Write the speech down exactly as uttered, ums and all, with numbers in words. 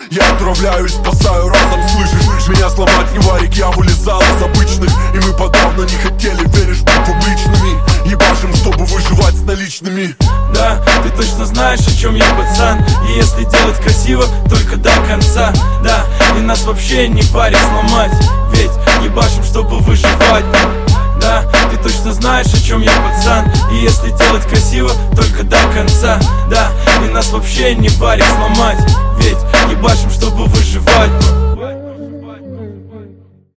Я отправляюсь, спасаю разом, слышишь? Меня сломать не варик, я вылезал из обычных. И мы подавно не хотели, веришь, быть публичными. Ебашим, чтобы выживать с наличными. Да, ты точно знаешь, о чем я, пацан. И если делать красиво, только до конца. Да, и нас вообще не варик сломать. Ведь ебашим, чтобы выживать. Да, ты точно знаешь, о чем я, пацан. И если делать красиво, только до конца. Да, и нас вообще не варик сломать. Ведь ебашим, чтобы выживать.